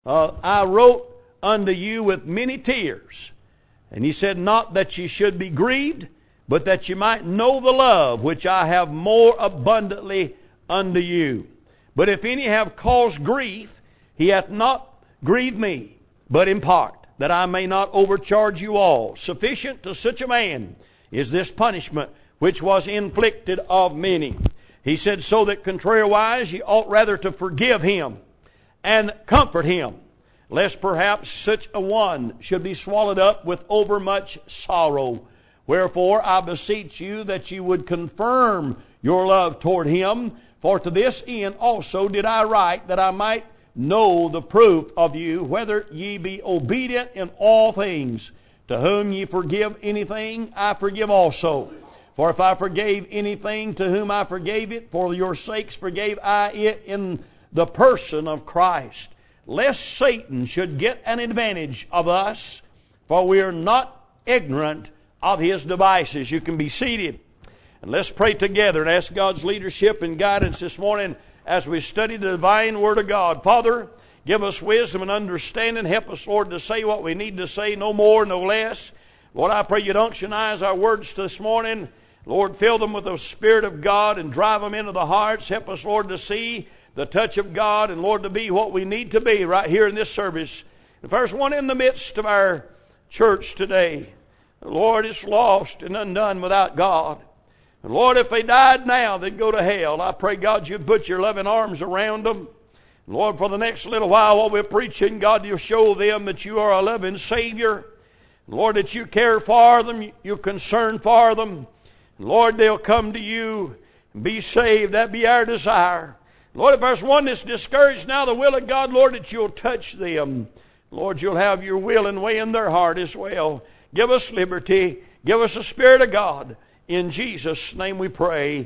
I wrote unto you with many tears. And he said, not that ye should be grieved, but that ye might know the love which I have more abundantly unto you. But if any have caused grief, he hath not grieved me, but in part, that I may not overcharge you all. Sufficient to such a man is this punishment which was inflicted of many. He said, so that contrariwise ye ought rather to forgive him and comfort him, lest perhaps such a one should be swallowed up with overmuch sorrow. Wherefore I beseech you that ye would confirm your love toward him. For to this end also did I write, that I might know the proof of you, whether ye be obedient in all things. To whom ye forgive anything, I forgive also. For if I forgave anything, to whom I forgave it, for your sakes forgave I it in the person of Christ, lest Satan should get an advantage of us, for we are not ignorant of his devices. You can be seated. And let's pray together and ask God's leadership and guidance this morning as we study the divine Word of God. Father, give us wisdom and understanding. Help us, Lord, to say what we need to say, no more, no less. Lord, I pray you'd unctionize our words this morning. Lord, fill them with the Spirit of God and drive them into the hearts. Help us, Lord, to see the touch of God and, Lord, to be what we need to be right here in this service. The first one in the midst of our church today, the Lord, is lost and undone without God. And Lord, if they died now, they'd go to hell. I pray, God, you'd put your loving arms around them. And Lord, for the next little while while we're preaching, God, you'll show them that you are a loving Savior. And Lord, that you care for them, you're concerned for them. And Lord, they'll come to you and be saved. That be our desire. Lord, if there's one that's discouraged now, the will of God, Lord, that you'll touch them. Lord, you'll have your will and way in their heart as well. Give us liberty. Give us the Spirit of God. In Jesus' name we pray.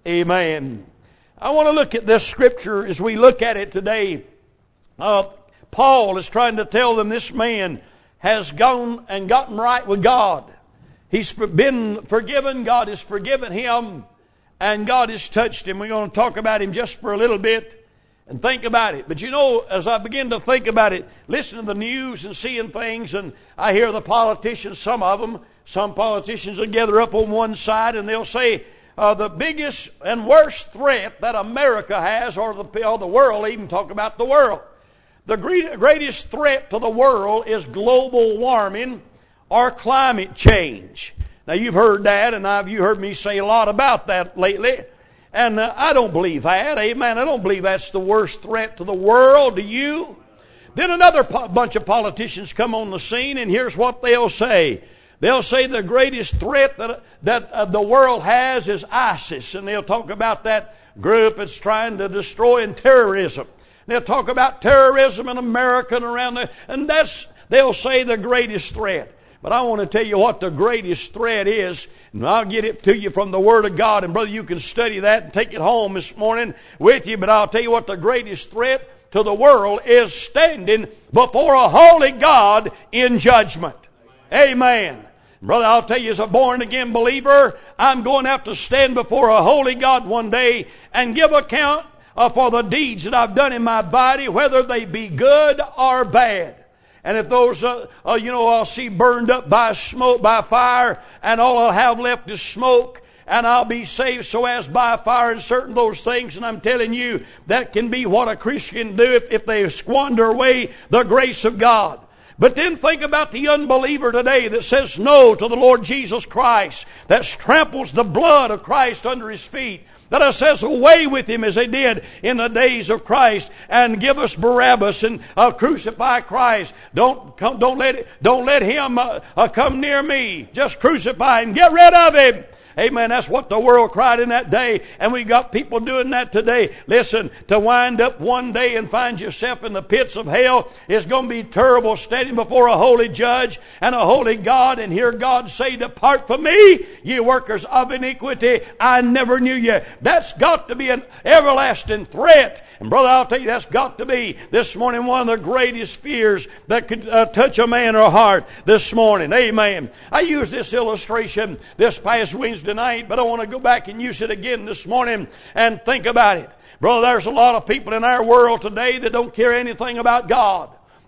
Amen. I want to look at this scripture as we look at it today. Paul is trying to tell them this man has gone and gotten right with God. He's been forgiven. God has forgiven him. And God has touched him. We're going to talk about him just for a little bit and think about it. But you know, as I begin to think about it, listen to the news and seeing things, and I hear the politicians, some politicians will gather up on one side and they'll say the biggest and worst threat that America has, or the world, even talk about the world. The greatest threat to the world is global warming or climate change. Now, you've heard that, and you heard me say a lot about that lately. And I don't believe that. Amen. I don't believe that's the worst threat to the world. Do you? Then another bunch of politicians come on the scene, and here's what they'll say. They'll say the greatest threat that the world has is ISIS. And they'll talk about that group that's trying to destroy and terrorism. They'll talk about terrorism in America and around there. And they'll say the greatest threat. But I want to tell you what the greatest threat is, and I'll get it to you from the Word of God. And brother, you can study that and take it home this morning with you. But I'll tell you what the greatest threat to the world is: standing before a holy God in judgment. Amen. Brother, I'll tell you, as a born-again believer, I'm going to have to stand before a holy God one day and give account for the deeds that I've done in my body, whether they be good or bad. And if those, I'll see burned up by smoke, by fire, and all I'll have left is smoke, and I'll be saved so as by fire and certain those things. And I'm telling you, that can be what a Christian can do if they squander away the grace of God. But then think about the unbeliever today that says no to the Lord Jesus Christ, that tramples the blood of Christ under his feet, that says away with him as they did in the days of Christ, and give us Barabbas and crucify Christ. Don't let him come near me. Just crucify him. Get rid of him. Amen. That's what the world cried in that day. And we got people doing that today. Listen, to wind up one day and find yourself in the pits of hell is going to be terrible, standing before a holy judge and a holy God and hear God say, "Depart from me, ye workers of iniquity. I never knew you." That's got to be an everlasting threat. And brother, I'll tell you, that's got to be this morning one of the greatest fears that could touch a man or a heart this morning. Amen. I used this illustration this past Wednesday night, but I want to go back and use it again this morning and think about it. Brother, there's a lot of people in our world today that don't care anything about God.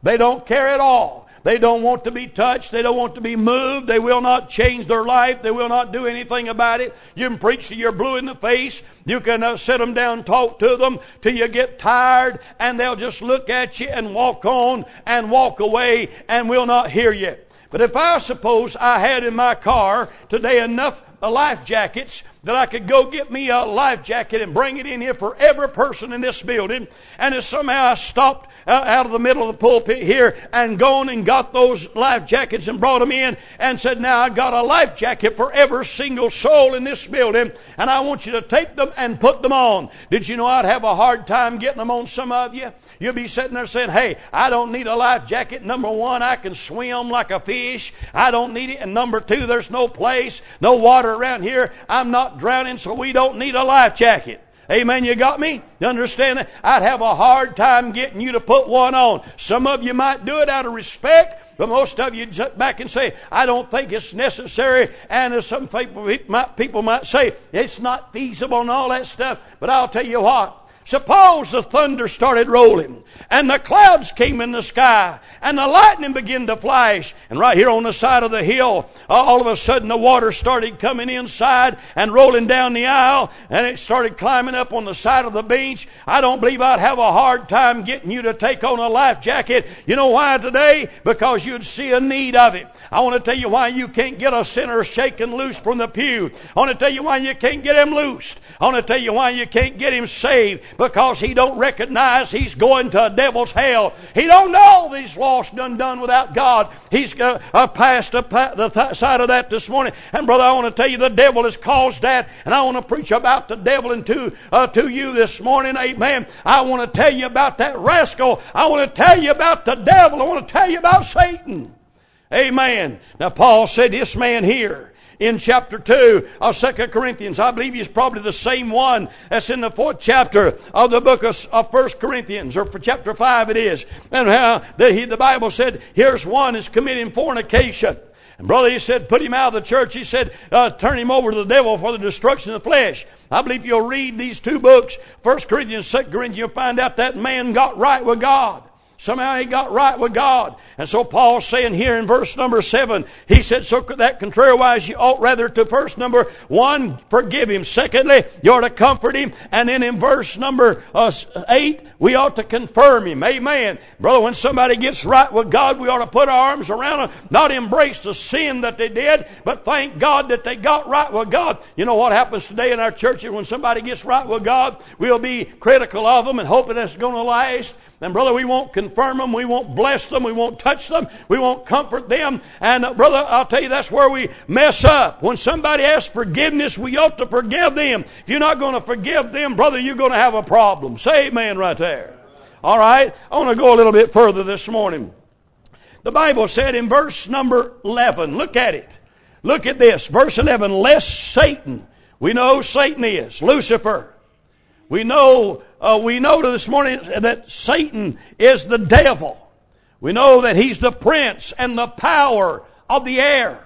They don't care at all. They don't want to be touched. They don't want to be moved. They will not change their life. They will not do anything about it. You can preach till you're blue in the face. You can sit them down, talk to them till you get tired, and they'll just look at you and walk on and walk away and will not hear you. But if I suppose I had in my car today enough life jackets that I could go get me a life jacket and bring it in here for every person in this building, and if somehow I stopped out of the middle of the pulpit here and gone and got those life jackets and brought them in and said, now I got a life jacket for every single soul in this building, and I want you to take them and put them on. Did you know I'd have a hard time getting them on some of you? You'll be sitting there saying, hey, I don't need a life jacket. Number one, I can swim like a fish. I don't need it. And number two, there's no place, no water around here. I'm not drowning, so we don't need a life jacket. Amen, you got me? You understand that? I'd have a hard time getting you to put one on. Some of you might do it out of respect, but most of you sit back and say, I don't think it's necessary. And as some people might say, it's not feasible and all that stuff. But I'll tell you what. Suppose the thunder started rolling and the clouds came in the sky and the lightning began to flash, and right here on the side of the hill all of a sudden the water started coming inside and rolling down the aisle, and it started climbing up on the side of the bench. I don't believe I'd have a hard time getting you to take on a life jacket. You know why today? Because you'd see a need of it. I want to tell you why you can't get a sinner shaken loose from the pew. I want to tell you why you can't get him loosed. I want to tell you why you can't get him saved. Because he don't recognize he's going to a devil's hell. He don't know that he's lost and undone without God. He's passed the side of that this morning. And brother, I want to tell you the devil has caused that. And I want to preach about the devil and to you this morning. Amen. I want to tell you about that rascal. I want to tell you about the devil. I want to tell you about Satan. Amen. Now Paul said this man here in chapter 2 of 2 Corinthians. I believe he's probably the same one that's in the 4th chapter of the book of 1 Corinthians, or for chapter 5 it is. And how the Bible said, here's one is committing fornication. And brother, he said, put him out of the church. He said, turn him over to the devil for the destruction of the flesh. I believe you'll read these two books, 1 Corinthians, 2 Corinthians, you'll find out that man got right with God. Somehow he got right with God. And so Paul's saying here in verse number 7, he said, so that contrariwise you ought rather to first number 1, forgive him. Secondly, you ought to comfort him. And then in verse number 8, we ought to confirm him. Amen. Brother, when somebody gets right with God, we ought to put our arms around them, not embrace the sin that they did, but thank God that they got right with God. You know what happens today in our churches when somebody gets right with God? We'll be critical of them and hoping it's going to last. And brother, we won't confirm them, we won't bless them, we won't touch them, we won't comfort them. And brother, I'll tell you, that's where we mess up. When somebody asks forgiveness, we ought to forgive them. If you're not going to forgive them, brother, you're going to have a problem. Say amen right there. All right, I want to go a little bit further this morning. The Bible said in verse number 11, look at it. Look at this, verse 11, lest Satan, we know who Satan is, Lucifer. We know this morning that Satan is the devil. We know that he's the prince and the power of the air.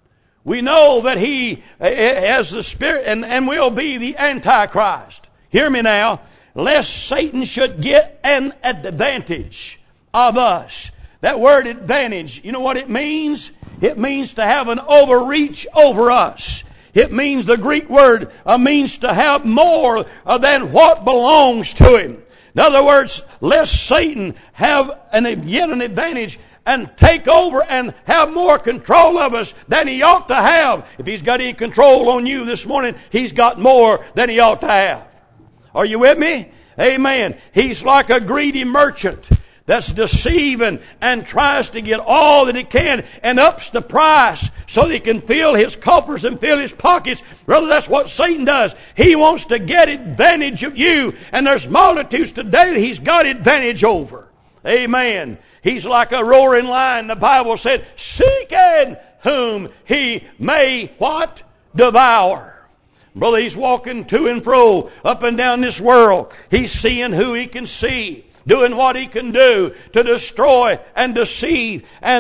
We know that he has the spirit and will be the Antichrist. Hear me now. Lest Satan should get an advantage of us. That word advantage, you know what it means? It means to have an overreach over us. It means, the Greek word means to have more than what belongs to him. In other words, lest Satan have yet an advantage and take over and have more control of us than he ought to have. If he's got any control on you this morning, he's got more than he ought to have. Are you with me? Amen. He's like a greedy merchant that's deceiving and tries to get all that he can and ups the price so that he can fill his coffers and fill his pockets. Brother, that's what Satan does. He wants to get advantage of you. And there's multitudes today that he's got advantage over. Amen. He's like a roaring lion. The Bible said, seeking whom he may what? Devour. Brother, he's walking to and fro up and down this world. He's seeing who he can see, doing what he can do to destroy and deceive and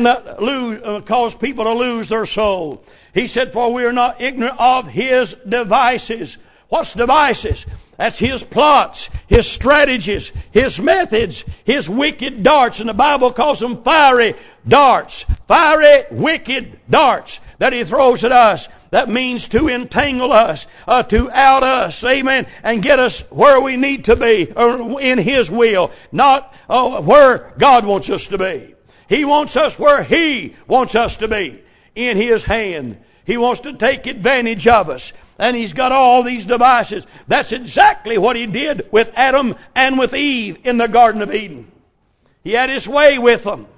cause people to lose their soul. He said, for we are not ignorant of his devices. What's devices? That's his plots, his strategies, his methods, his wicked darts. And the Bible calls them fiery darts. Fiery, wicked darts that he throws at us. That means to entangle us, to out us, amen, and get us where we need to be, or in his will, not where God wants us to be. He wants us where he wants us to be, in his hand. He wants to take advantage of us. And he's got all these devices. That's exactly what he did with Adam and with Eve in the Garden of Eden. He had his way with them.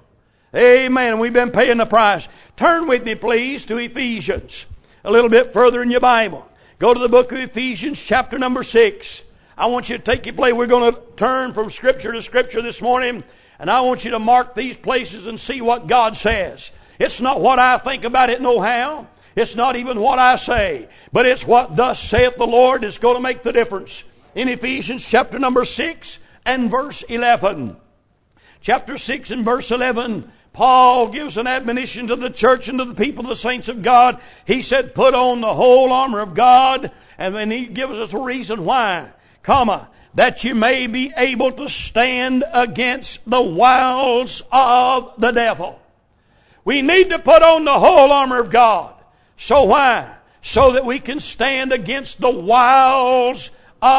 Amen. We've been paying the price. Turn with me, please, to Ephesians. A little bit further in your Bible. Go to the book of Ephesians, chapter number 6. I want you to take your place. We're going to turn from Scripture to Scripture this morning. And I want you to mark these places and see what God says. It's not what I think about it nohow. It's not even what I say, but it's what thus saith the Lord that's going to make the difference. In Ephesians chapter number 6 and verse 11. Chapter 6 and verse 11, Paul gives an admonition to the church and to the people, the saints of God. He said, put on the whole armor of God. And then he gives us a reason why. That you may be able to stand against the wiles of the devil. We need to put on the whole armor of God. So why? So that we can stand against the wiles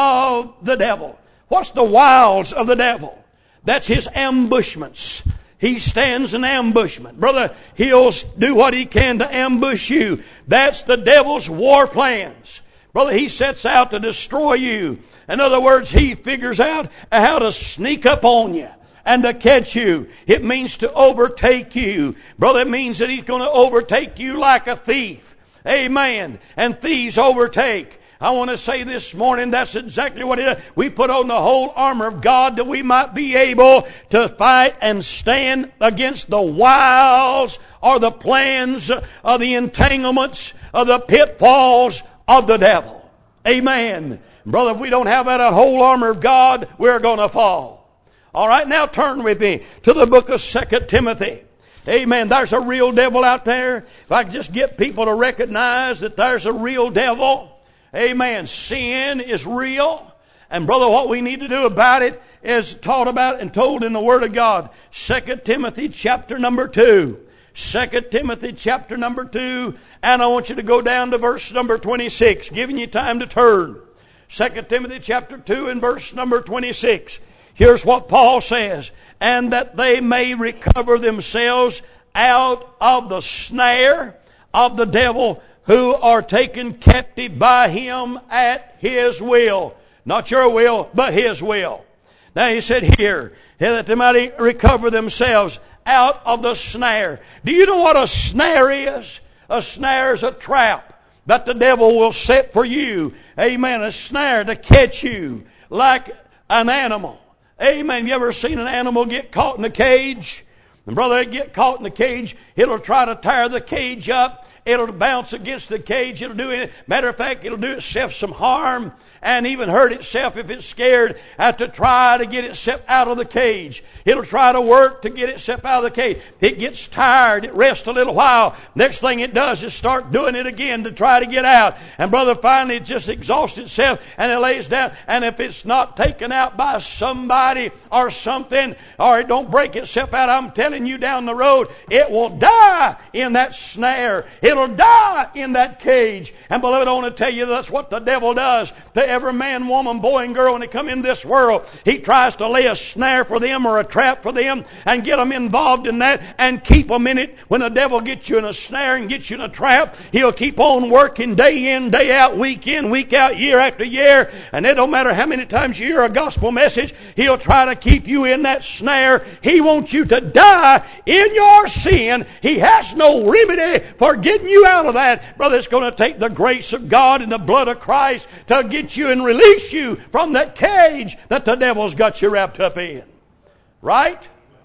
of the devil. What's the wiles of the devil? That's his ambushments. He stands in ambushment. Brother, he'll do what he can to ambush you. That's the devil's war plans. Brother, he sets out to destroy you. In other words, he figures out how to sneak up on you and to catch you. It means to overtake you. Brother, it means that he's going to overtake you like a thief. Amen. And thieves overtake. I want to say this morning, that's exactly what it is. We put on the whole armor of God that we might be able to fight and stand against the wiles or the plans of the entanglements of the pitfalls of the devil. Amen. Brother, if we don't have that whole armor of God, we're going to fall. All right, now turn with me to the book of 2 Timothy. Amen. There's a real devil out there. If I could just get people to recognize that there's a real devil. Amen. Sin is real. And brother, what we need to do about it is taught about and told in the Word of God. 2 Timothy chapter number 2. 2 Timothy chapter number 2. And I want you to go down to verse number 26. Giving you time to turn. 2 Timothy chapter 2 and verse number 26. Here's what Paul says. And that they may recover themselves out of the snare of the devil, who are taken captive by him at his will. Not your will, but his will. Now he said here, that they might recover themselves out of the snare. Do you know what a snare is? A snare is a trap that the devil will set for you. Amen. A snare to catch you like an animal. Amen. You ever seen an animal get caught in a cage? And brother, they get caught in the cage, it'll try to tear the cage up. It'll bounce against the cage. It'll do it. Matter of fact, it'll do itself some harm and even hurt itself if it's scared to try to get itself out of the cage. It'll try to work to get itself out of the cage. It gets tired. It rests a little while. Next thing it does is start doing it again to try to get out. And brother, finally it just exhausts itself and it lays down. And if it's not taken out by somebody or something, or it don't break itself out, I'm telling you down the road, it will die in that snare. It'll die in that cage. And beloved, I want to tell you that's what the devil does to every man, woman, boy, and girl when they come in this world. He tries to lay a snare for them or a trap for them and get them involved in that and keep them in it. When the devil gets you in a snare and gets you in a trap, he'll keep on working day in, day out, week in, week out, year after year. And it don't matter how many times you hear a gospel message, he'll try to keep you in that snare. He wants you to die in your sin. He has no remedy for getting you out of that. Brother, it's going to take the grace of God and the blood of Christ to get you and release you from that cage that the devil's got you wrapped up in. Right?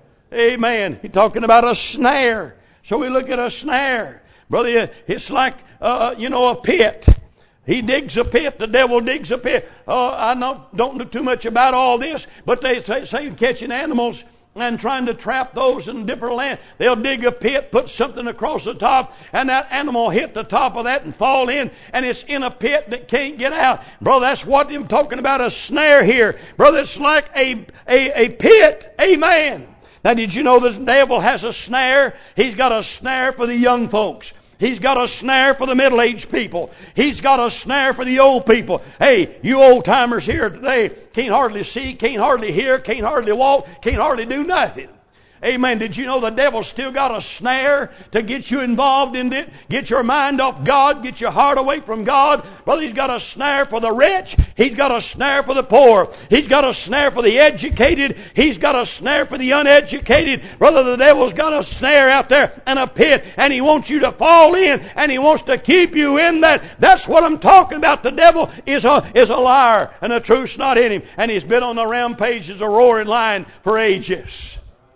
Amen. He's talking about a snare. So we look at a snare. Brother, it's like, a pit. He digs a pit. The devil digs a pit. I don't know too much about all this, but they say catching animals and trying to trap those in different land. They'll dig a pit, put something across the top, and that animal hit the top of that and fall in, and it's in a pit that can't get out. Brother, that's what I'm talking about, a snare here. Brother, it's like a pit. Amen. Now, did you know the devil has a snare? He's got a snare for the young folks. He's got a snare for the middle-aged people. He's got a snare for the old people. Hey, you old-timers here today can't hardly see, can't hardly hear, can't hardly walk, can't hardly do nothing. Amen. Did you know the devil's still got a snare to get you involved in it? Get your mind off God. Get your heart away from God. Brother, he's got a snare for the rich. He's got a snare for the poor. He's got a snare for the educated. He's got a snare for the uneducated. Brother, the devil's got a snare out there and a pit, and he wants you to fall in, and he wants to keep you in that. That's what I'm talking about. The devil is a liar, and the truth's not in him. And he's been on the rampage as a roaring lion for ages.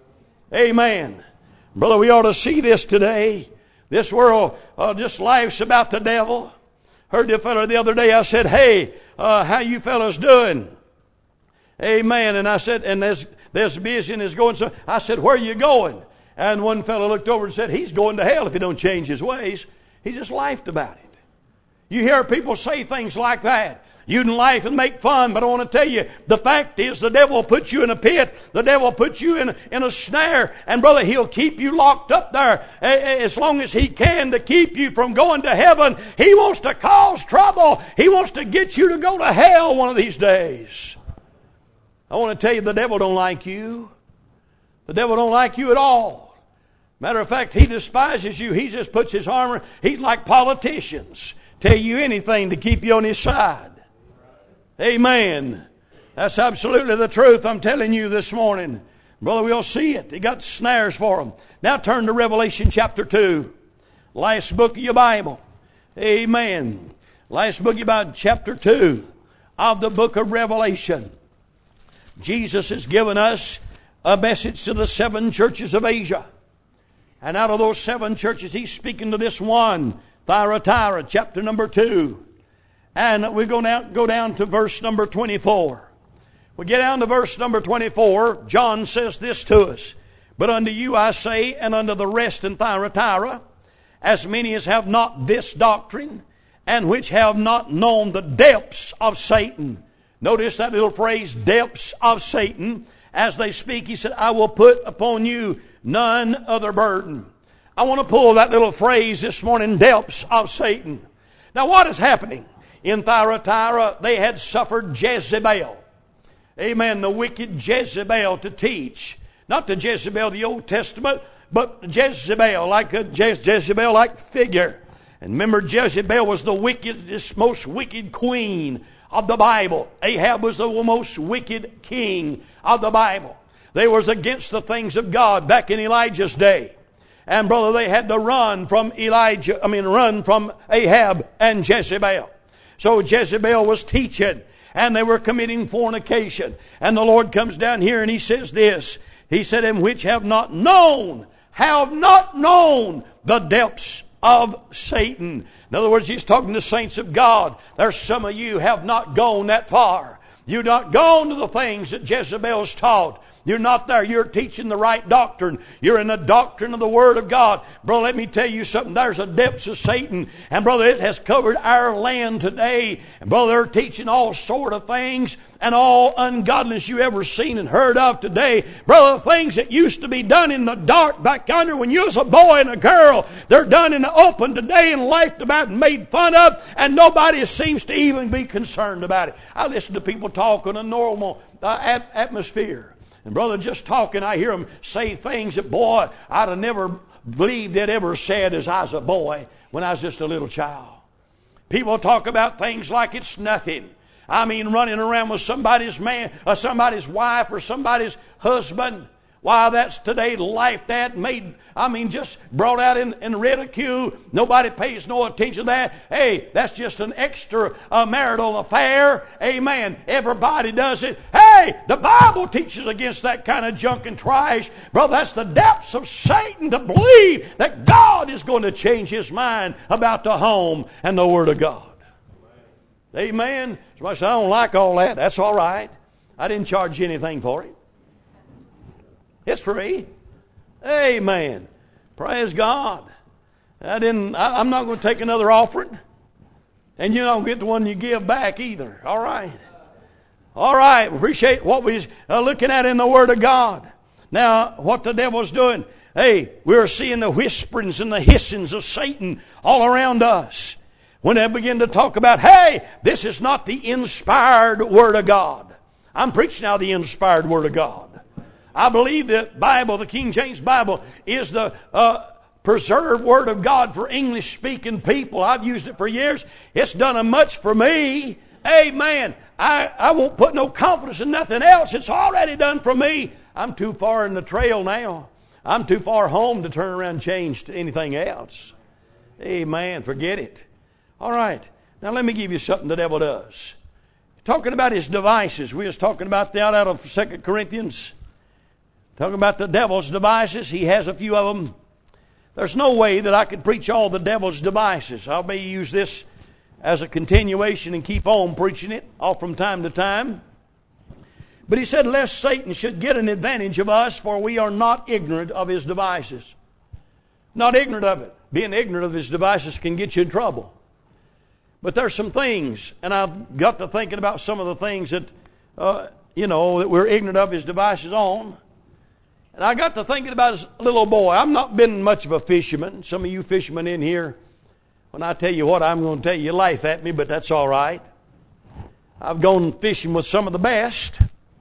Amen. Brother, we ought to see this today. This world just laughs about the devil. Heard the fellow the other day. I said, hey, how you fellas doing? Amen. And I said, and there's busy is going. So I said, where are you going? And one fellow looked over and said, he's going to hell if he don't change his ways. He just laughed about it. You hear people say things like that. You can laugh and make fun, but I want to tell you, the fact is the devil will put you in a pit. The devil will put you in a snare. And brother, he'll keep you locked up there as long as he can to keep you from going to heaven. He wants to cause trouble. He wants to get you to go to hell one of these days. I want to tell you, the devil don't like you. The devil don't like you at all. Matter of fact, he despises you. He just puts his armor. He's like politicians. Tell you anything to keep you on his side. Amen. That's absolutely the truth I'm telling you this morning. Brother, we'll see it. He got snares for them. Now turn to Revelation chapter 2. Last book of your Bible. Amen. Last book of your Bible, chapter 2 of the book of Revelation. Jesus has given us a message to the 7 churches of Asia. And out of those 7 churches, he's speaking to this one, Thyatira, chapter number 2. And we go down to verse number 24. We get down to verse number 24. John says this to us. But unto you I say, and unto the rest in Thyatira, as many as have not this doctrine, and which have not known the depths of Satan. Notice that little phrase, depths of Satan. As they speak, he said, I will put upon you none other burden. I want to pull that little phrase this morning, depths of Satan. Now what is happening? In Thyatira, they had suffered Jezebel. Amen. The wicked Jezebel to teach. Not the Jezebel of the Old Testament, but Jezebel, like a Jezebel-like figure. And remember, Jezebel was the wickedest, most wicked queen of the Bible. Ahab was the most wicked king of the Bible. They was against the things of God back in Elijah's day. And brother, they had to run from Ahab and Jezebel. So Jezebel was teaching, and they were committing fornication. And the Lord comes down here and he says this. He said, and which have not known the depths of Satan. In other words, he's talking to saints of God. There's some of you have not gone that far. You've not gone to the things that Jezebel's taught. You're not there. You're teaching the right doctrine. You're in the doctrine of the Word of God. Brother, let me tell you something. There's a depths of Satan. And brother, it has covered our land today. And brother, they're teaching all sort of things and all ungodliness you ever seen and heard of today. Brother, things that used to be done in the dark back yonder when you was a boy and a girl, they're done in the open today and laughed about and made fun of, and nobody seems to even be concerned about it. I listen to people talk in a normal atmosphere. And brother, just talking, I hear them say things that, boy, I'd have never believed they'd ever said as I was a boy when I was just a little child. People talk about things like it's nothing. I mean, running around with somebody's man, or somebody's wife, or somebody's husband. Why, that's today laughed at, just brought out in ridicule. Nobody pays no attention to that. Hey, that's just an extra marital affair. Amen. Everybody does it. Hey, the Bible teaches against that kind of junk and trash. Brother, that's the depths of Satan to believe that God is going to change his mind about the home and the Word of God. Amen. Somebody said, I don't like all that. That's all right. I didn't charge you anything for it. It's free. Amen. Praise God. I'm not going to take another offering. And you don't get the one you give back either. All right. All right. Appreciate what we're looking at in the Word of God. Now, what the devil's doing. Hey, we're seeing the whisperings and the hissings of Satan all around us. When they begin to talk about, hey, this is not the inspired Word of God. I'm preaching now the inspired Word of God. I believe that Bible, the King James Bible, is the preserved Word of God for English-speaking people. I've used it for years. It's done much for me. Amen. I won't put no confidence in nothing else. It's already done for me. I'm too far in the trail now. I'm too far home to turn around and change to anything else. Amen. Forget it. All right. Now let me give you something the devil does. Talking about his devices. We was talking about that out of 2 Corinthians. Talking about the devil's devices. He has a few of them. There's no way that I could preach all the devil's devices. I may use this as a continuation and keep on preaching it all from time to time. But he said, lest Satan should get an advantage of us, for we are not ignorant of his devices. Not ignorant of it. Being ignorant of his devices can get you in trouble. But there's some things, and I've got to thinking about some of the things that, that we're ignorant of his devices on. And I got to thinking about as a little boy. I've not been much of a fisherman. Some of you fishermen in here, when I tell you what I'm going to tell you, you laugh at me, but that's all right. I've gone fishing with some of the best.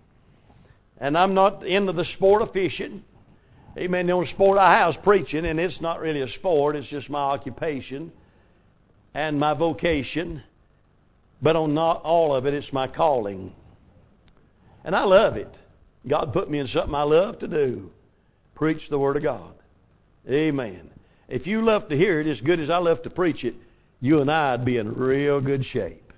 And I'm not into the sport of fishing. Amen. The only sport I have is preaching, and it's not really a sport. It's just my occupation and my vocation. But on not all of it, it's my calling. And I love it. God put me in something I love to do. Preach the Word of God. Amen. If you love to hear it as good as I love to preach it, you and I would be in real good shape.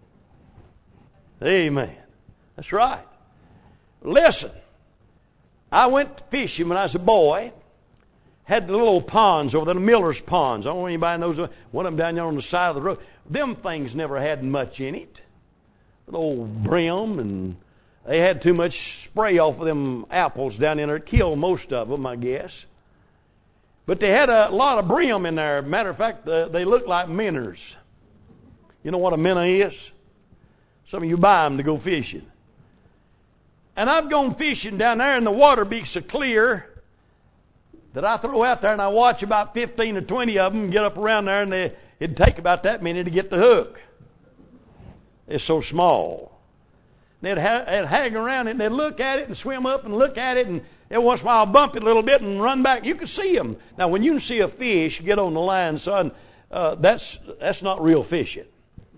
Amen. That's right. Listen, I went fishing when I was a boy. Had the little ponds over there, the Miller's ponds. I don't know anybody knows one of them down there on the side of the road. Them things never had much in it. Little brim, and they had too much spray off of them apples down in there. It killed most of them, I guess. But they had a lot of brim in there. Matter of fact, they look like minnows. You know what a minnow is? Some of you buy them to go fishing. And I've gone fishing down there, and the water be so clear that I throw out there and I watch about 15 or 20 of them get up around there, and it'd take about that many to get the hook. It's so small. They'd hang around it, and they'd look at it and swim up and look at it, and every once in a while bump it a little bit and run back. You can see them. Now, when you can see a fish get on the line, son, that's not real fishing.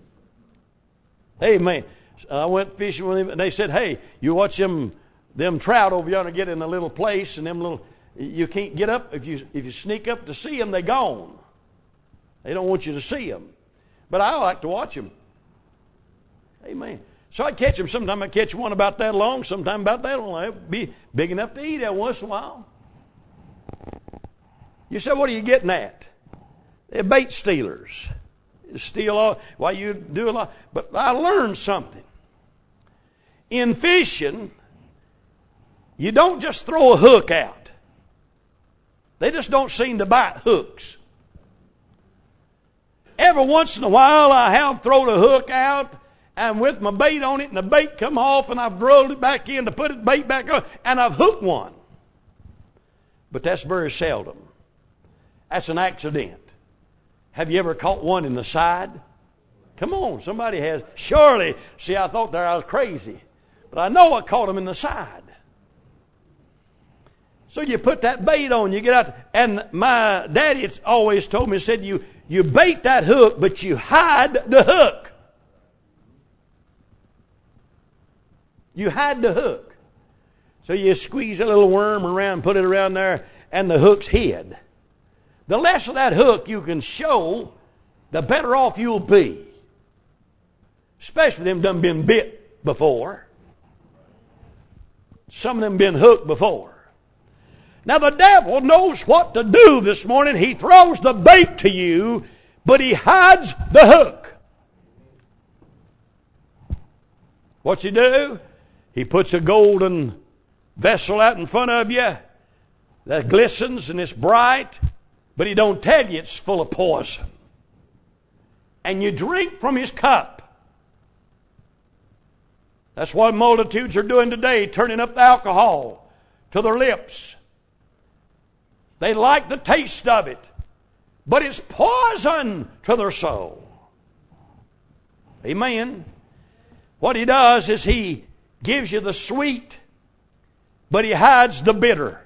Amen. I went fishing with him, and they said, hey, you watch them trout over yonder get in a little place, and you can't get up. If you sneak up to see them, they're gone. They don't want you to see them. But I like to watch them. Amen. So I catch them. Sometimes I catch one about that long, sometimes about that long. It'll be big enough to eat every once in a while. You say, what are you getting at? They're bait stealers. You steal all, well, you do a lot. But I learned something. In fishing, you don't just throw a hook out. They just don't seem to bite hooks. Every once in a while, I have thrown a hook out, and with my bait on it, and the bait come off, and I've rolled it back in to put it bait back on, and I've hooked one. But that's very seldom. That's an accident. Have you ever caught one in the side? Come on, somebody has. Surely. See, I thought there I was crazy. But I know I caught them in the side. So you put that bait on, you get out. And my daddy always told me, said, you bait that hook, but you hide the hook. You hide the hook. So you squeeze a little worm around, put it around there, and the hook's hid. The less of that hook you can show, the better off you'll be. Especially them done been bit before. Some of them been hooked before. Now the devil knows what to do this morning. He throws the bait to you, but he hides the hook. What's he do? He puts a golden vessel out in front of you that glistens and it's bright, but He don't tell you it's full of poison. And you drink from His cup. That's what multitudes are doing today, turning up the alcohol to their lips. They like the taste of it, but it's poison to their soul. Amen. What He does is He gives you the sweet, but He hides the bitter.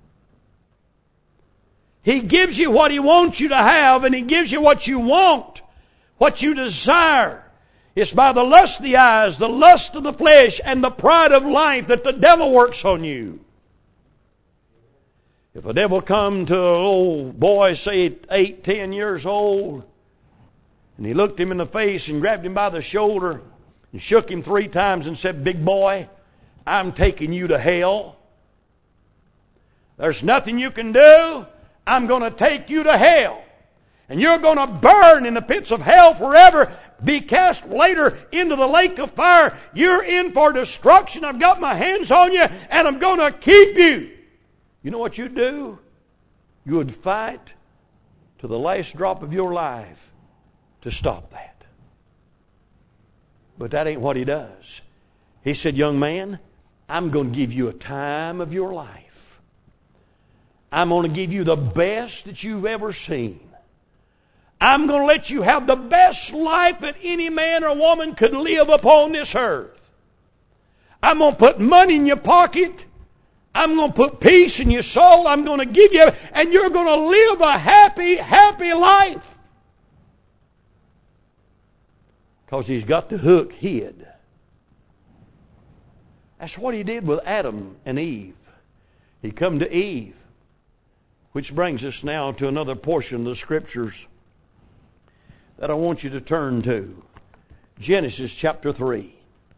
He gives you what He wants you to have, and He gives you what you want, what you desire. It's by the lust of the eyes, the lust of the flesh, and the pride of life that the devil works on you. If a devil come to an old boy, say 8, 10 years old, and he looked him in the face and grabbed him by the shoulder and shook him 3 times and said, "Big boy, I'm taking you to hell. There's nothing you can do. I'm going to take you to hell. And you're going to burn in the pits of hell forever, be cast later into the lake of fire. You're in for destruction. I've got my hands on you, and I'm going to keep you." You know what you'd do? You would fight to the last drop of your life to stop that. But that ain't what He does. He said, "Young man, I'm going to give you a time of your life. I'm going to give you the best that you've ever seen. I'm going to let you have the best life that any man or woman could live upon this earth. I'm going to put money in your pocket. I'm going to put peace in your soul. I'm going to give you, and you're going to live a happy, happy life." Because He's got the hook hid. That's what He did with Adam and Eve. He come to Eve. Which brings us now to another portion of the Scriptures that I want you to turn to. Genesis chapter 3.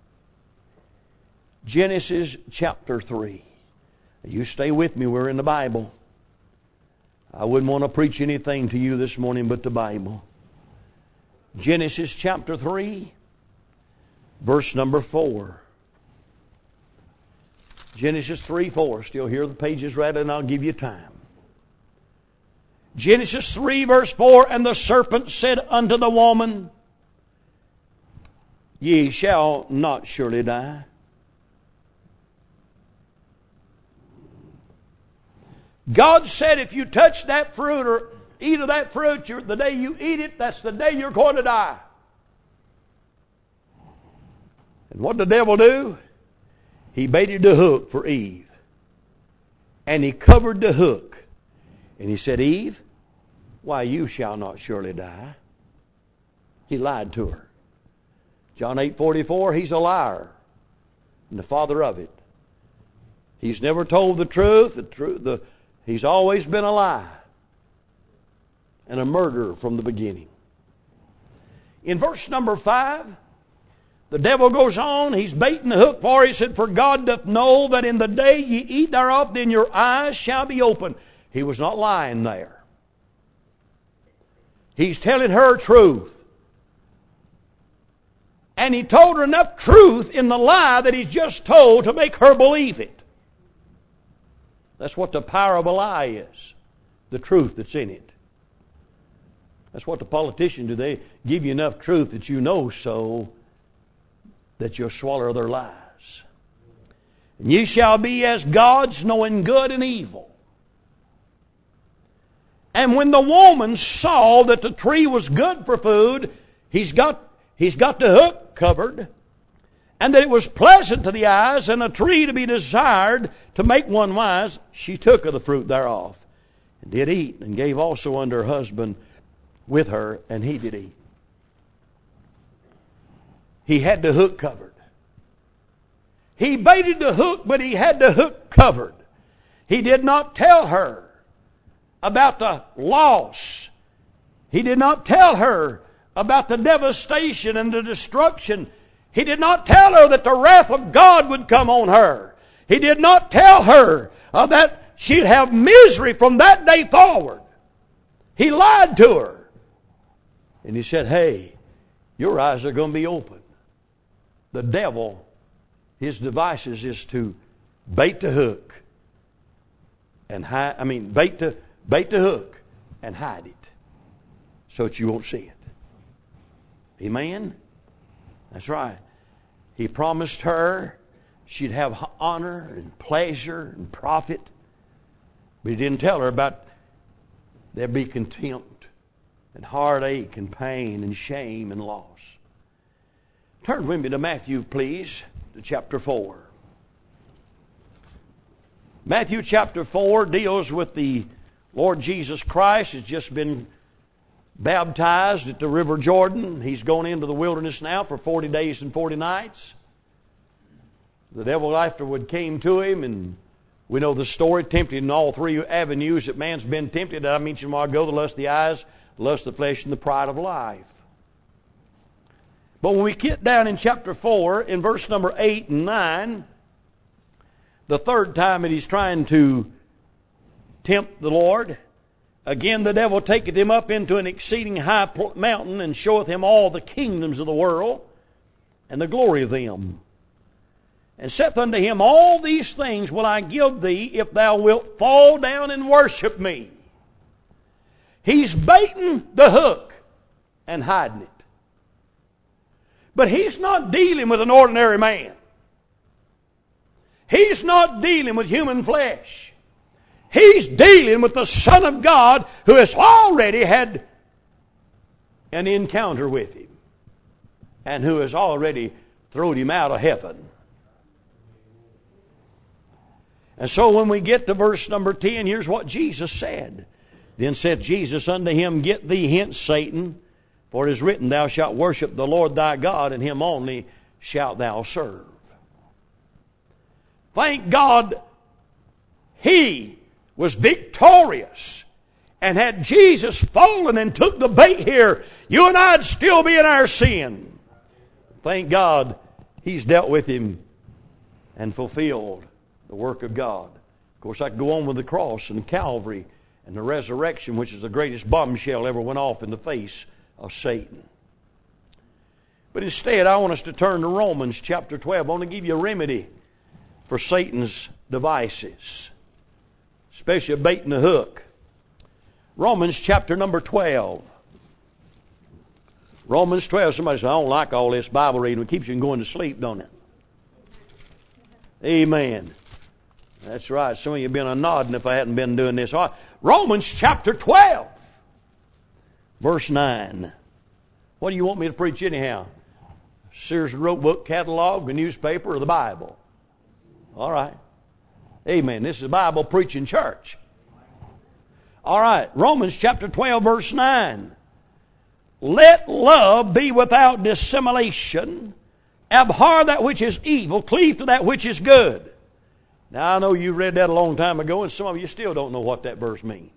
Genesis chapter 3. You stay with me. We're in the Bible. I wouldn't want to preach anything to you this morning but the Bible. Genesis chapter 3, verse number 4. Genesis 3:4. Still hear the pages rattling, I'll give you time. Genesis 3 verse 4, "And the serpent said unto the woman, Ye shall not surely die. God said if you touch that fruit or eat of that fruit, the day you eat it, that's the day you're going to die." And what did the devil do? He baited the hook for Eve. And he covered the hook. And he said, "Eve, why, you shall not surely die." He lied to her. John 8:44, he's a liar and the father of it. He's never told the truth. He's always been a lie and a murderer from the beginning. In verse number 5, the devil goes on. He's baiting the hook for her. He said, "For God doth know that in the day ye eat thereof, then your eyes shall be open." He was not lying there. He's telling her truth. And he told her enough truth in the lie that he's just told to make her believe it. That's what the power of a lie is. The truth that's in it. That's what the politicians do. They give you enough truth that you know so that you'll swallow their lies. "And ye shall be as gods, knowing good and evil." And when the woman saw that the tree was good for food, he's got the hook covered, and that it was pleasant to the eyes, and a tree to be desired to make one wise, she took of the fruit thereof, and did eat, and gave also unto her husband with her, and he did eat. He had the hook covered. He baited the hook, but he had the hook covered. He did not tell her about the loss. He did not tell her about the devastation and the destruction. He did not tell her that the wrath of God would come on her. He did not tell her that she'd have misery from that day forward. He lied to her. And he said, "Hey, your eyes are going to be open." The devil, his devices is to bait the hook and bait the hook and hide it so that you won't see it. Amen? That's right. He promised her she'd have honor and pleasure and profit. But he didn't tell her about there'd be contempt and heartache and pain and shame and loss. Turn with me to Matthew, please, to chapter 4. Matthew chapter 4 deals with the Lord Jesus Christ. Has just been baptized at the River Jordan. He's gone into the wilderness now for 40 days and 40 nights. The devil afterward came to him, and we know the story, tempted in all three avenues that man's been tempted. I mentioned a while ago, the lust of the eyes, the lust of the flesh, and the pride of life. But when we get down in chapter 4, in verse number 8 and 9, the third time that he's trying to tempt the Lord, again the devil taketh him up into an exceeding high mountain, and showeth him all the kingdoms of the world, and the glory of them. And saith unto him, all these things will I give thee, if thou wilt fall down and worship me. He's baiting the hook and hiding it. But he's not dealing with an ordinary man. He's not dealing with human flesh. He's dealing with the Son of God, who has already had an encounter with him, and who has already thrown him out of heaven. And so when we get to verse number 10, here's what Jesus said. Then said Jesus unto him, get thee hence, Satan, for it is written, thou shalt worship the Lord thy God, and him only shalt thou serve. Thank God he was victorious. And had Jesus fallen and took the bait here, you and I'd still be in our sin. Thank God he's dealt with him and fulfilled the work of God. Of course, I could go on with the cross and Calvary and the resurrection, which is the greatest bombshell ever went off in the face of Satan. But instead, I want us to turn to Romans chapter 12. I want to give you a remedy for Satan's devices, especially baiting the hook. Romans chapter number 12. Romans 12. Somebody says, I don't like all this Bible reading. It keeps you from going to sleep, don't it? Amen. That's right. Some of you have been a-nodding if I hadn't been doing this. All right. Romans chapter 12, verse 9. What do you want me to preach anyhow? Sears Rote book, catalog, the newspaper, or the Bible? All right. Amen. This is a Bible preaching church. All right. Romans chapter 12, verse 9. Let love be without dissimulation. Abhor that which is evil. Cleave to that which is good. Now, I know you read that a long time ago, and some of you still don't know what that verse means.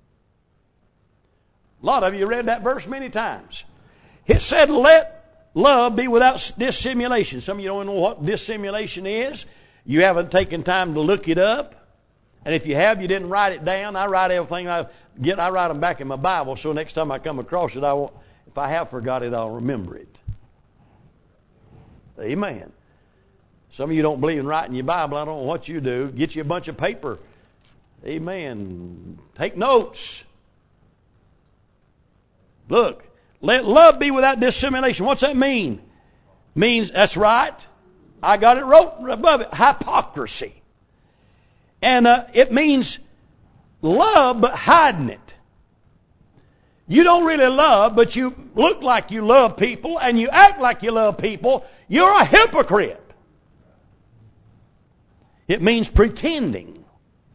A lot of you read that verse many times. It said, let love be without dissimulation. Some of you don't know what dissimulation is. You haven't taken time to look it up. And if you have, you didn't write it down. I write everything I get. I write them back in my Bible, so next time I come across it, if I have forgot it, I'll remember it. Amen. Some of you don't believe in writing your Bible. I don't know what you do. Get you a bunch of paper. Amen. Take notes. Look, let love be without dissimulation. What's that mean? Means, that's right. I got it wrote above it. Hypocrisy. And it means love but hiding it. You don't really love, but you look like you love people and you act like you love people. You're a hypocrite. It means pretending.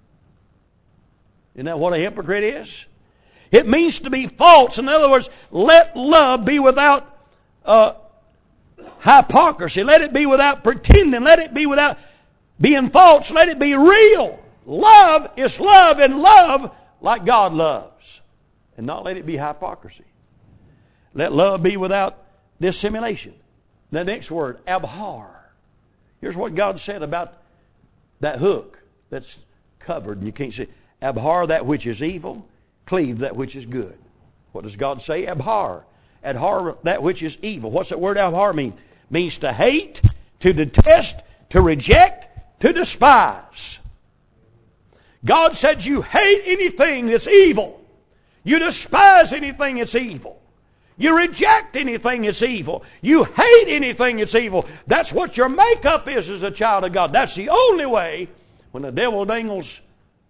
Isn't that what a hypocrite is? It means to be false. In other words, let love be without hypocrisy. Let it be without pretending. Let it be without being false. Let it be real. Love is love, and love like God loves. And not let it be hypocrisy. Let love be without dissimulation. The next word, abhor. Here's what God said about that hook that's covered and you can't see. Abhor that which is evil, cleave that which is good. What does God say? Abhor. Abhor that which is evil. What's that word abhor mean? Means to hate, to detest, to reject, to despise. God said you hate anything that's evil. You despise anything that's evil. You reject anything that's evil. You hate anything that's evil. That's what your makeup is as a child of God. That's the only way when the devil dangles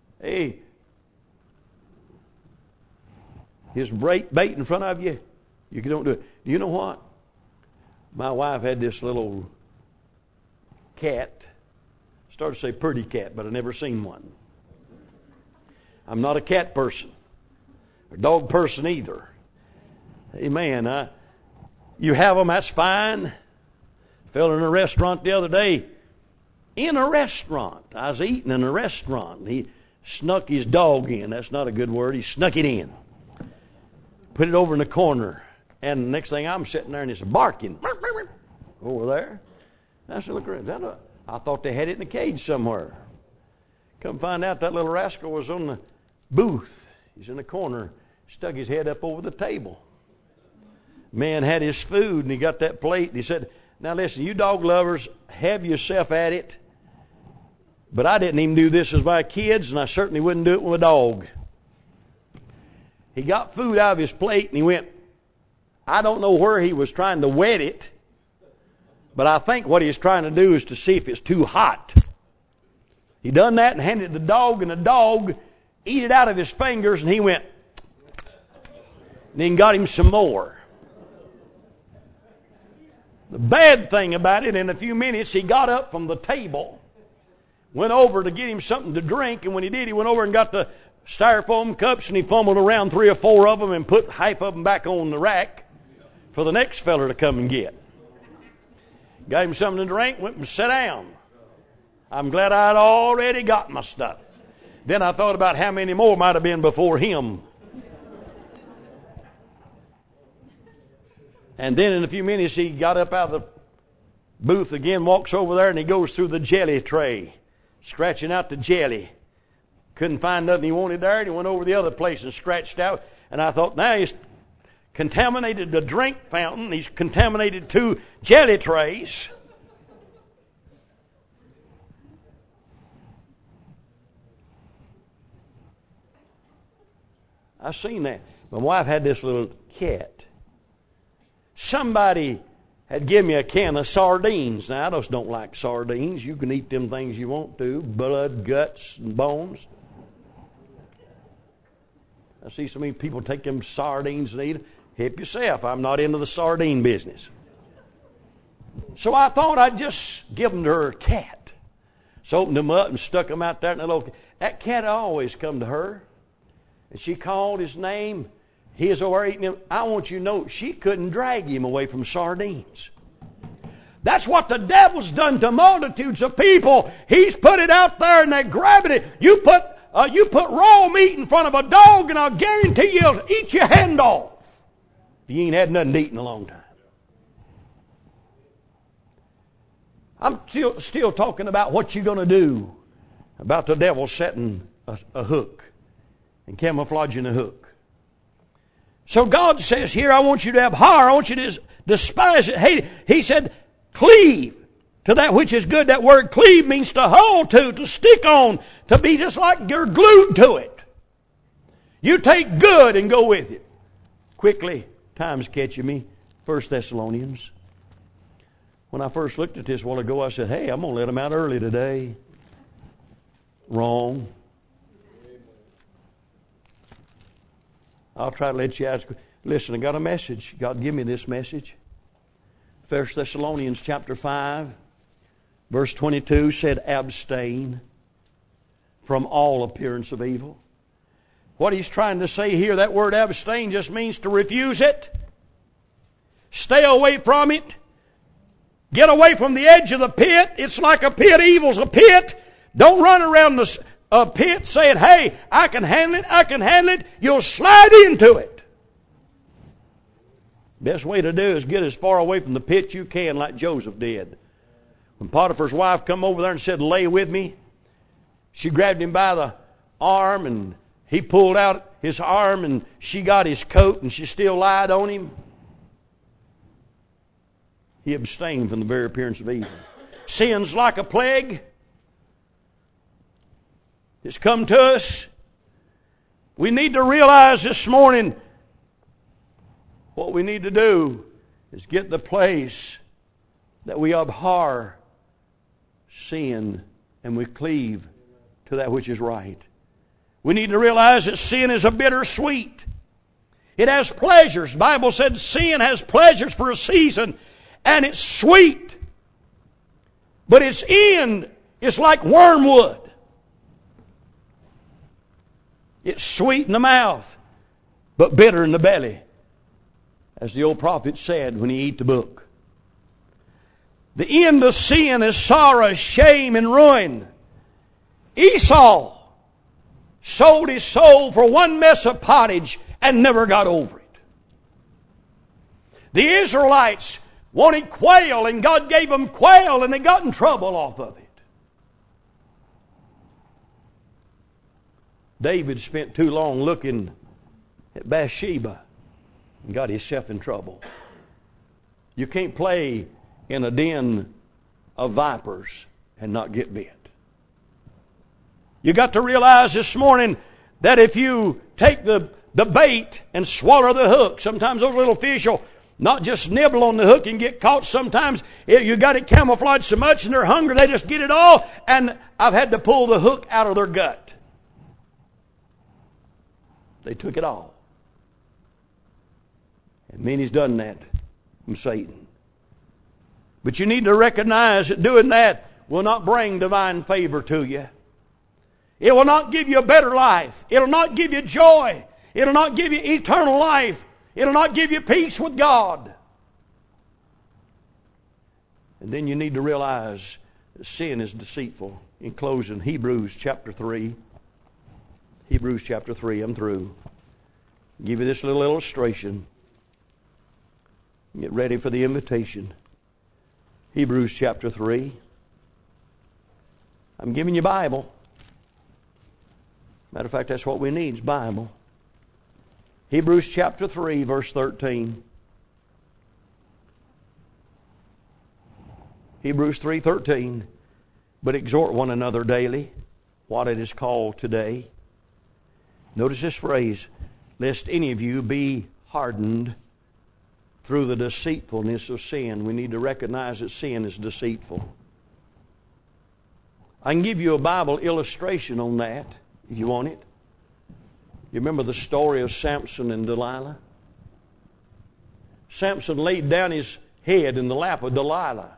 his bait in front of you, you don't do it. You know what? My wife had this little cat. Started to say pretty cat, but I never seen one. I'm not a cat person. A dog person either. Amen. You have them, that's fine. Fell in a restaurant the other day. In a restaurant. I was eating in a restaurant. He snuck his dog in. That's not a good word. He snuck it in. Put it over in the corner. And the next thing I'm sitting there and it's barking. Over there. I said, look around. I thought they had it in a cage somewhere. Come find out that little rascal was on the booth. He's in the corner. Stuck his head up over the table. Man had his food and he got that plate and he said, now listen, you dog lovers, have yourself at it. But I didn't even do this with my kids and I certainly wouldn't do it with a dog. He got food out of his plate and he went, I don't know where he was trying to wet it, but I think what he was trying to do is to see if it's too hot. He done that and handed it to the dog, and the dog ate it out of his fingers, and he went, and then got him some more. The bad thing about it, in a few minutes, he got up from the table, went over to get him something to drink, and when he did, he went over and got the styrofoam cups, and he fumbled around 3 or 4 of them and put half of them back on the rack for the next fella to come and get. Got him something to drink, went and sat down. I'm glad I'd already got my stuff. Then I thought about how many more might have been before him. And then in a few minutes he got up out of the booth again, walks over there, and he goes through the jelly tray, scratching out the jelly. Couldn't find nothing he wanted there, and he went over the other place and scratched out. And I thought, now he's contaminated the drink fountain. He's contaminated 2 jelly trays. I seen that. My wife had this little cat. Somebody had given me a can of sardines. Now, I just don't like sardines. You can eat them things you want to. Blood, guts, and bones. I see so many people take them sardines and eat them. Help yourself. I'm not into the sardine business. So I thought I'd just give them to her cat. So opened them up and stuck them out there in the little. That cat always come to her. And she called his name. He was over eating them. I want you to know she couldn't drag him away from sardines. That's what the devil's done to multitudes of people. He's put it out there and they're grabbing it. You put raw meat in front of a dog and I'll guarantee you he'll eat your hand off. You ain't had nothing to eat in a long time. I'm still talking about what you're going to do about the devil setting a hook and camouflaging a hook. So God says here, I want you to abhor, I want you to despise it, hate it. He said, cleave to that which is good. That word cleave means to hold to stick on, to be just like you're glued to it. You take good and go with it. Quickly, time's catching me. 1 Thessalonians. When I first looked at this a while ago, I said, hey, I'm going to let them out early today. Wrong. I'll try to let you out. Listen, I got a message. God give me this message. 1 Thessalonians chapter 5, verse 22 said, abstain from all appearance of evil. What he's trying to say here, that word abstain just means to refuse it. Stay away from it. Get away from the edge of the pit. It's like a pit. Evil's a pit. Don't run around the pit saying, hey, I can handle it, I can handle it. You'll slide into it. Best way to do is get as far away from the pit you can, like Joseph did. When Potiphar's wife come over there and said, lay with me, she grabbed him by the arm and he pulled out his arm and she got his coat and she still lied on him. He abstained from the very appearance of evil. Sin's like a plague. It's come to us. We need to realize this morning what we need to do is get the place that we abhor sin and we cleave to that which is right. We need to realize that sin is a bittersweet. It has pleasures. The Bible said sin has pleasures for a season, and it's sweet. But its end is like wormwood. It's sweet in the mouth, but bitter in the belly, as the old prophet said when he ate the book. The end of sin is sorrow, shame, and ruin. Esau sold his soul for one mess of pottage and never got over it. The Israelites wanted quail, and God gave them quail, and they got in trouble off of it. David spent too long looking at Bathsheba and got himself in trouble. You can't play in a den of vipers and not get bit. You got to realize this morning that if you take the bait and swallow the hook, sometimes those little fish will not just nibble on the hook and get caught. Sometimes you got it camouflaged so much and they're hungry, they just get it all. And I've had to pull the hook out of their gut. They took it all. And many's done that from Satan. But you need to recognize that doing that will not bring divine favor to you. It will not give you a better life. It will not give you joy. It will not give you eternal life. It will not give you peace with God. And then you need to realize that sin is deceitful. In closing, Hebrews chapter 3. Hebrews chapter 3, I'm through. I'll give you this little illustration. Get ready for the invitation. Hebrews chapter 3. I'm giving you Bible. Matter of fact, that's what we need, is Bible. Hebrews chapter 3, verse 13. Hebrews 3:13. But exhort one another daily, what it is called today. Notice this phrase, lest any of you be hardened through the deceitfulness of sin. We need to recognize that sin is deceitful. I can give you a Bible illustration on that if you want it. You remember the story of Samson and Delilah? Samson laid down his head in the lap of Delilah.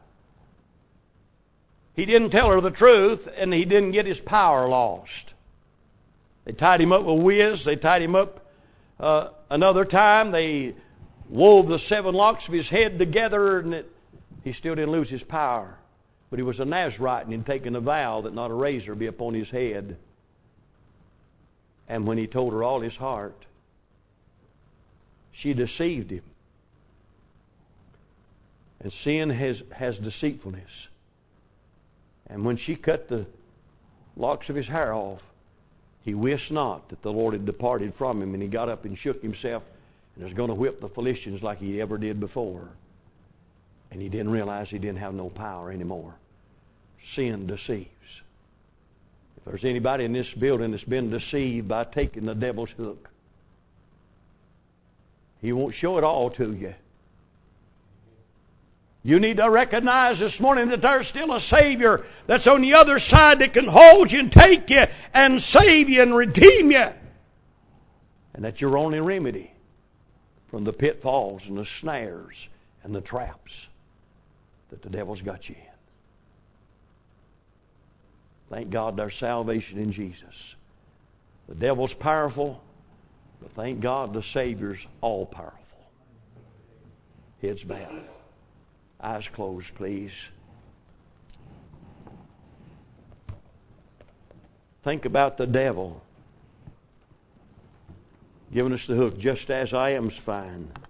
He didn't tell her the truth, and he didn't get his power lost. They tied him up with whiz. They tied him up another time. They wove the 7 locks of his head together, and he still didn't lose his power. But he was a Nazarite, and he'd taken a vow that not a razor be upon his head. And when he told her all his heart, she deceived him. And sin has deceitfulness. And when she cut the locks of his hair off, he wist not that the Lord had departed from him, and he got up and shook himself and was going to whip the Philistines like he ever did before. And he didn't realize he didn't have no power anymore. Sin deceives. If there's anybody in this building that's been deceived by taking the devil's hook, he won't show it all to you. You need to recognize this morning that there's still a Savior that's on the other side that can hold you and take you and save you and redeem you. And that's your only remedy from the pitfalls and the snares and the traps that the devil's got you in. Thank God there's salvation in Jesus. The devil's powerful, but thank God the Savior's all powerful. Heads bowed. Eyes closed, please. Think about the devil giving us the hook. Just as I am's fine.